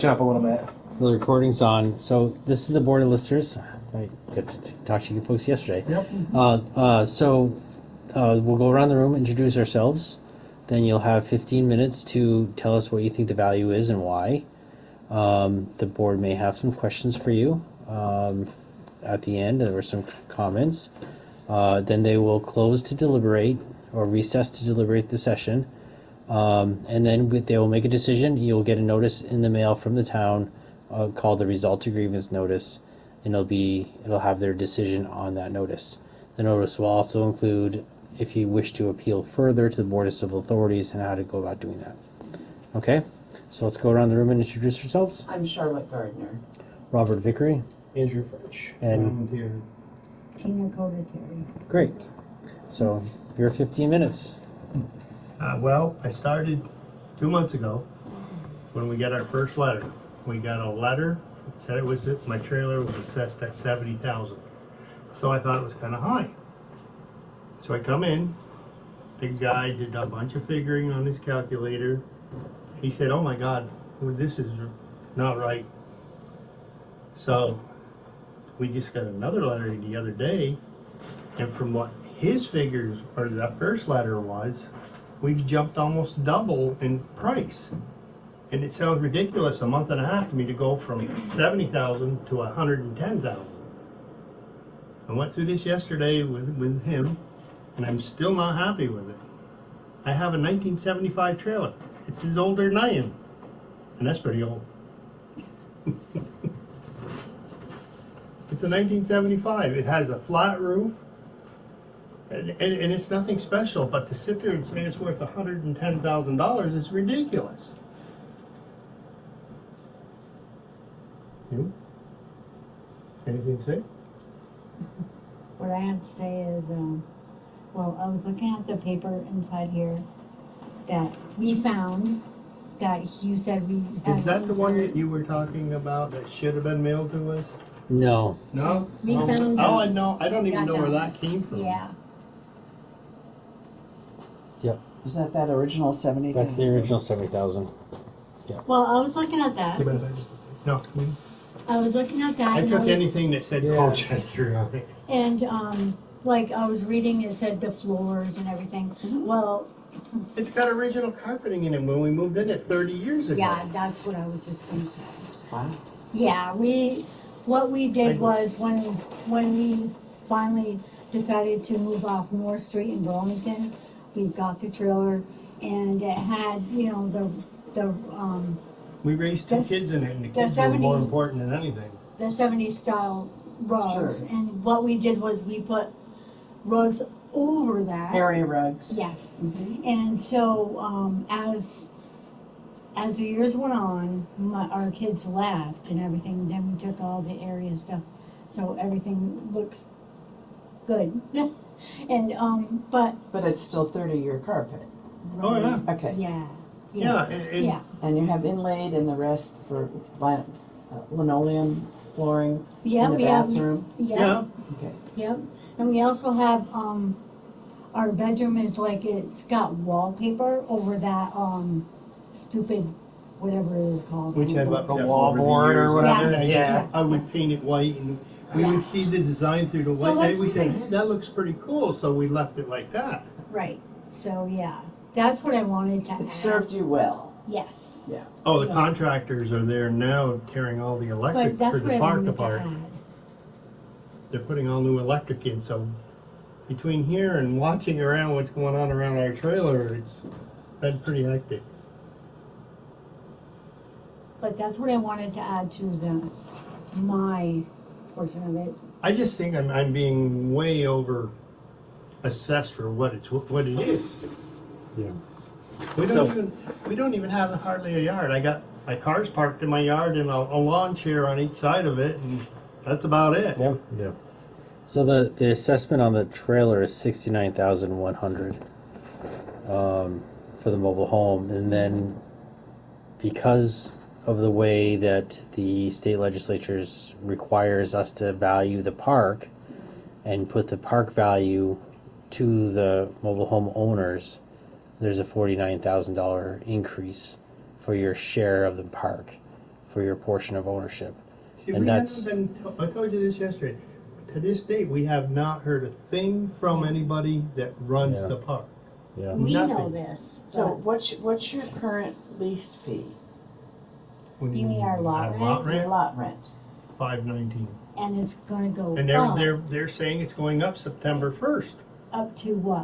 Up a little bit. The recording's on. So this is the board of listers. I got to talk to you folks yesterday. Yep. We'll go around the room, introduce ourselves. Then you'll have 15 minutes to tell us what you think the value is and why. The board may have some questions for you at the end. There were some comments. Then they will close to deliberate or recess to deliberate the session. And then they will make a decision. You'll get a notice in the mail from the town called the result of grievance notice, and it'll have their decision on that notice. The notice will also include if you wish to appeal further to the Board of Civil Authorities and how to go about doing that. Okay, so let's go around the room and introduce yourselves. I'm Charlotte Gardner. Robert Vickery. Andrew French. And Tina Coda-Terry. Great. So your 15 minutes. Well, I started 2 months ago when we got our first letter. We got a letter that said my trailer was assessed at $70,000. So I thought it was kind of high. So I come in, the guy did a bunch of figuring on his calculator. He said, "Oh my God, well, this is not right." So we just got another letter the other day, and from what his figures or that first letter was, we've jumped almost double in price. And it sounds ridiculous, a month and a half to me to go from 70,000 to 110,000. I went through this yesterday with him, and I'm still not happy with it. I have a 1975 trailer. It's as older than I am, and that's pretty old. It's a 1975. It has a flat roof, and it's nothing special, but to sit there and say it's worth $110,000 is ridiculous. You? Anything to say? What I have to say is, well, I was looking at the paper inside here that we found that you said we had. Is that the one that you were talking about that should have been mailed to us? No. No? We found Oh, it. I don't even know where that that came from. Yeah. Yep. Is that original 70,000? That's the original 70,000. Well, I was looking at that. No. I was looking at that. I took anything that said Colchester on it. And like I was reading, it said the floors and everything. Mm-hmm. Well, It's got original carpeting in it when we moved in it 30 years ago. yeah, that's what I was just going to say. Wow. Yeah, what we did was when we finally decided to move off North Street in Burlington, we got the trailer, and it had, the We raised two kids in it, and the kids were more important than anything. The 70s style rugs. Sure. And what we did was we put rugs over that. Area rugs. Yes. Mm-hmm. And so as the years went on, our kids left and everything. Then we took all the area stuff, so everything looks good. And but it's still 30-year carpet. Right. Oh yeah. Okay. Yeah. Yeah. And you have inlaid and the rest for linoleum flooring in the bathroom. Yeah. Okay. Yep. And we also have our bedroom is like it's got wallpaper over that stupid whatever it is called. Which have Like a wall board or whatever. Yes. I would paint it white, and we would see the design through the white. And we said, "Hey, that looks pretty cool," so we left it like that. Right. So yeah, that's what I wanted to add. It served you well. Yes. Yeah. Oh, the contractors are there now tearing all the electric for the park apart. They're putting all new electric in, so between here and watching around what's going on around our trailer, it's been pretty hectic. But that's what I wanted to add to my portion of it. I just think I'm being way over assessed for what it is. Yeah. We don't even have hardly a yard. I got my cars parked in my yard and a lawn chair on each side of it, and that's about it. Yeah. So the assessment on the trailer is 69,100 for the mobile home, and then because of the way that the state legislatures requires us to value the park and put the park value to the mobile home owners, there's a $49,000 increase for your share of the park for your portion of ownership. See, And we that's- haven't been, I told you this yesterday, to this date, we have not heard a thing from anybody that runs Yeah. the park. Yeah. We know Nothing. this. So but what's your current lease fee? When You mean our lot our rent? lot Your rent, lot rent? $5.19. and it's gonna go And up. they're saying it's going up September 1st. Up to what?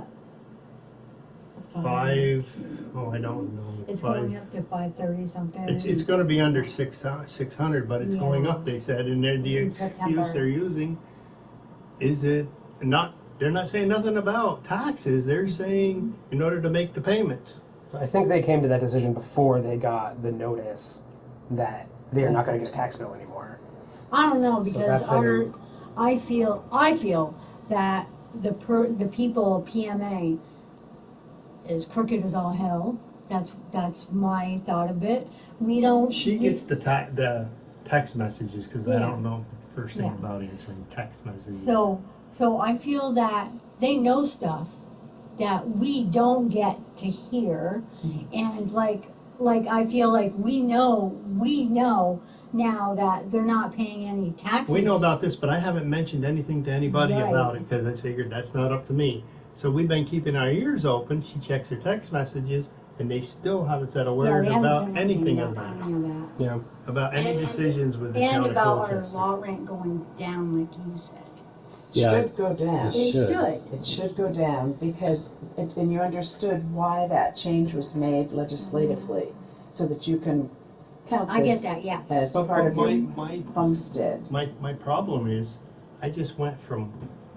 I don't know. It's Five. going up to 530 something. It's going to be under 600, but it's going Yeah. up, they said, and the In excuse September. they're using is it not, they're not saying nothing about taxes, they're saying in order to make the payments. So I think they came to that decision before they got the notice that they are not going to get a tax bill anymore. I don't know So because that's been- I feel that the people PMA is crooked as all hell. That's my thought of it. We don't. She gets the text messages because I Yeah. don't know the first thing Yeah. about answering text messages. So I feel that they know stuff that we don't get to hear, and like I feel like we know now that they're not paying any taxes. We know about this, but I haven't mentioned anything to anybody Right. about it because I figured that's not up to me. So we've been keeping our ears open. She checks her text messages, and they still haven't said a Yeah, word they haven't about done anything of that, any of that. Yeah. about any And- decisions with the And town of about our Colchester. lot rent going down, like you said. Yeah. Should go down. It It should. should. It should go down because, and you understood why that change was made legislatively, so that you can count I get this that, yes. as But part of your my homestead. my problem is, I just went from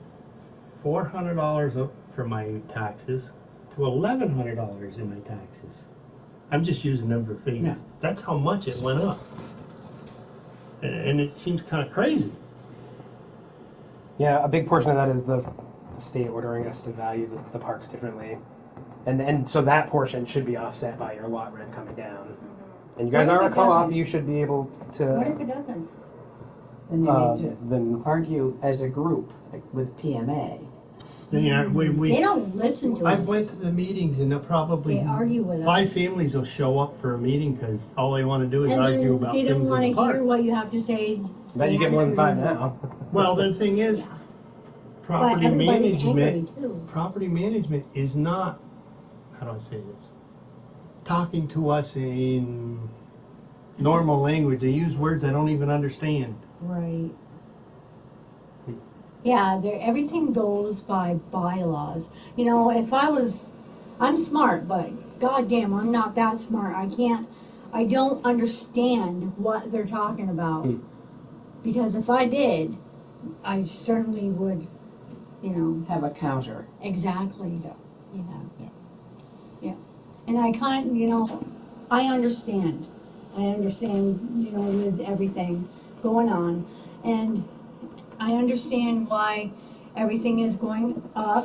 $400 for my taxes to $1,100 in my taxes. I'm just using them for figure. Yeah. That's how much it went up, and it seems kind of crazy. Yeah, a big portion of that is the state ordering us to value the parks differently. And so that portion should be offset by your lot rent coming down. And you guys What if are a it co-op, doesn't? you should be able What to if it doesn't? Then you need to then argue as a group like with PMA. Yeah, we They don't listen to I us. went to the meetings and they'll probably They argue with five us. families will show up for a meeting because all they want to do is And argue then about they don't things in want the to park. hear what you have to say. bet They you get wanna more than hear 5 you. now. Well, the thing is, Yeah. property But everybody's angry management. too. Property management is not. How do I say this? Talking to us in normal language. They use words I don't even understand. Right. Yeah, everything goes by bylaws. You know, I'm smart, but goddamn, I'm not that smart. I don't understand what they're talking about. Because if I did, I certainly would, Have a counter. exactly. Yeah. Yeah. Yeah. And I I understand. With everything going on. And I understand why everything is going up,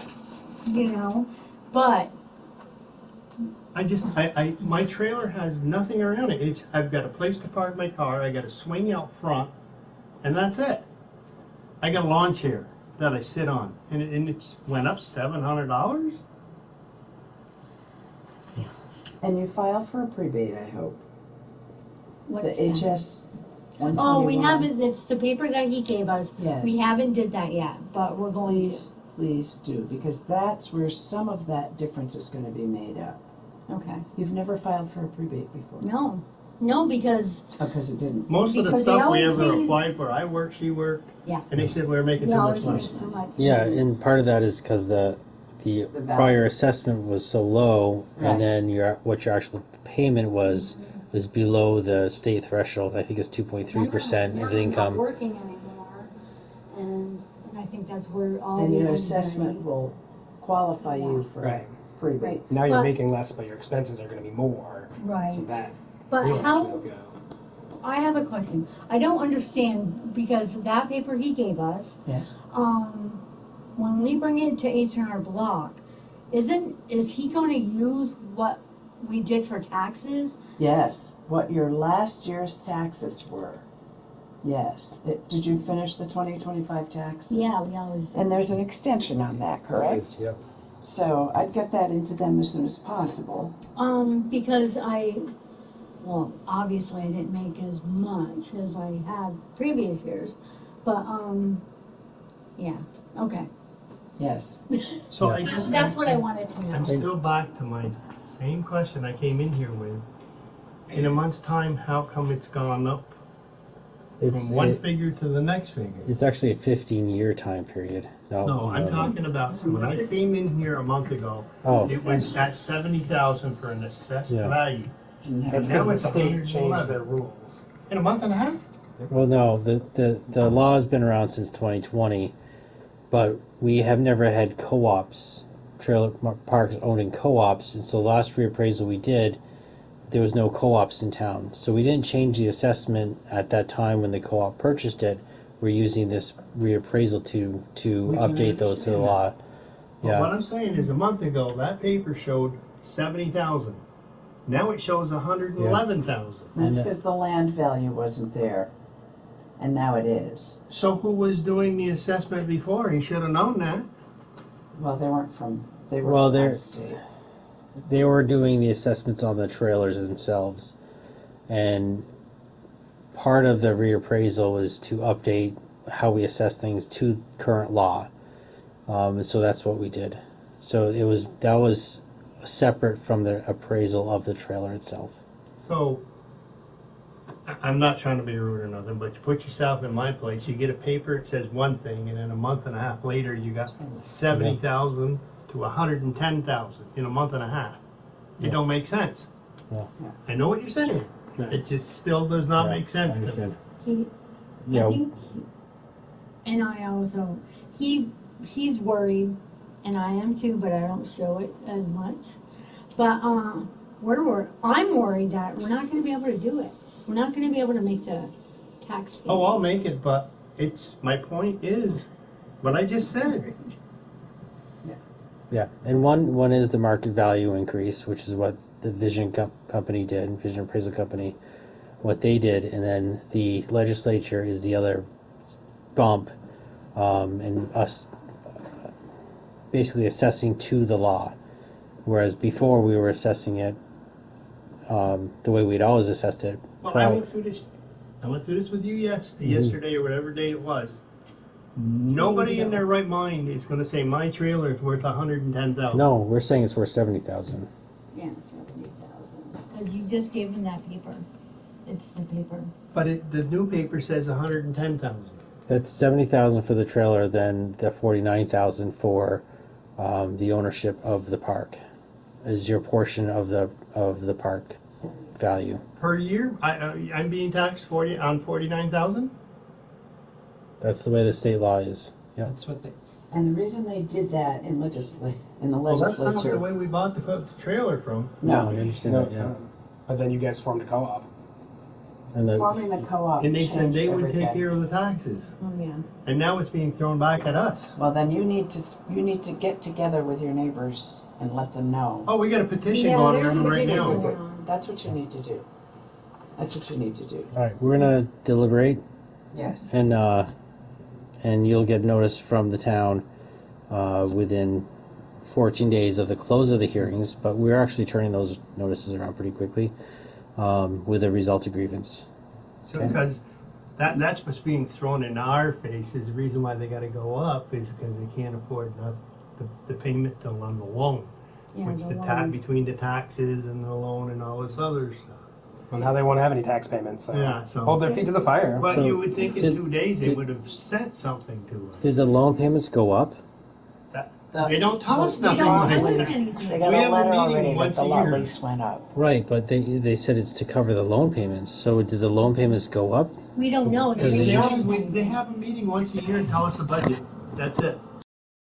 but My trailer has nothing around it. I've got a place to park my car. I got a swing out front, and that's it. I got a lawn chair that I sit on, and it's went up $700. And you file for a prebate, I hope. what's The that? HS 121. Oh, we haven't, it's the paper that he gave us. Yes. We haven't did that yet, but we're going Please do, because that's where some of that difference is going to be made up. to. Okay. You've never filed for a prebate before? No, because, Oh, because it didn't. Most of the Because they stuff we always ever say- applied for, I worked, she worked, yeah. and they said we were making We too always much money. make too much. Yeah, money. and part of that is because the value. prior assessment was so low, Right. and then what your actual payment was below the state threshold. I think it's 2.3% of the I'm not income. working anymore, and I think that's where all And the your money assessment went. will qualify you for Right. prebate. Right. Now you're But- making less, but your expenses are going to be more. Right. So that But will how, actually go. I have a question. I don't understand, because that paper he gave us, Yes. when we bring it to H&R Block, is he going to use what we did for taxes? Yes. What your last year's taxes were. Yes. Did you finish the 2025 tax? Yeah, we always do. And there's an extension on that, correct? Yep. So I'd get that into them as soon as possible. Because well, obviously I didn't make as much as I have previous years, but, yeah, okay. Yes. So Yeah. I guess That's what I wanted to I'm know. still back to my same question I came in here with. In a month's time, how come it's gone up from one figure to the next figure? It's actually a 15-year time period. No, I'm talking about, so when I came in here a month ago, Oh. it was at 70,000 for an assessed Yeah. value. That's Now because the it's state 111. changed their rules. In a month and a half? Well, no, the law has been around since 2020, but we have never had co-ops, trailer parks owned in co-ops, and so the last reappraisal we did, there was no co-ops in town. So we didn't change the assessment at that time when the co-op purchased it. We're using this reappraisal to We can update those to the understand law. But what Yeah, I'm saying is a month ago, that paper showed 70,000. Now it shows 111,000. That's And, because the land value wasn't there, and now it is. So who was doing the assessment before? He should have known that. Well, they were Well, from out they're- of state. they were doing the assessments on the trailers themselves, and part of the reappraisal was to update how we assess things to current law. So that's what we did. So that was separate from the appraisal of the trailer itself. So I'm not trying to be rude or nothing, but you put yourself in my place. You get a paper, it says one thing, and then a month and a half later, you got 70,000 to 110,000 in a month and a half. It Yeah. don't make sense. Yeah. I know what you're saying. Yeah. It just still does not Yeah, make sense I to me. understand. He, Yeah. I think, and I also, he's worried, and I am too, but I don't show it as much. But I'm worried that we're not going to be able to do it. We're not going to be able to make the tax payment. Oh, I'll make it, but my point is what I just said. Yeah, and one is the market value increase, which is what the Vision Company did, Vision Appraisal Company, what they did, and then the legislature is the other bump, and us basically assessing to the law, whereas before we were assessing it the way we'd always assessed it. Well, I went through this with you yesterday or whatever day it was. Nobody in their right mind is going to say my trailer is worth 110,000. No, we're saying it's worth 70,000. Yeah, 70,000. Because you just gave him that paper. It's the paper. But the new paper says 110,000. That's 70,000 for the trailer, then the 49,000 for the ownership of the park is your portion of the park value. Per year, I'm being taxed 49,000. That's the way the state law is. Yeah. That's what they. And the reason they did that in the Well, that's not the legislature. way we bought the trailer from. No, I No, understand No, that. it's Yeah. not. But then you guys formed a co-op. And the, forming the co-op And they said changed they would everything. take care of the taxes. Oh, yeah. And now it's being thrown back at us. Well, then you need to get together with your neighbors and let them know. Oh, we got a petition Yeah, going there's a around right petition now. going Good. on. That's what you need to do. That's what you need to do. all right, we're gonna deliberate, Yes. and you'll get notice from the town within 14 days of the close of the hearings. But we're actually turning those notices around pretty quickly with a result of grievance. So, Okay. because that's what's being thrown in our face is the reason why they got to go up is because they can't afford the payment on the loan, Yeah, which the the loan. between the taxes and the loan and all this other stuff. Well, now they won't have any tax payments. So Yeah, so- hold their feet to the fire. But So you would think in did- 2 days they did- would have sent something to us. Did the loan payments go up? They don't tell us They nothing. don't Mike. tell us Lease. anything. They got We a have a letter meeting already that once the a lot year. lease went up. Right, but they said it's to cover the loan payments. So did the loan payments go up? We don't know. Because They they didn't used- tell us They anything. have a meeting once a year and tell us the budget. That's it.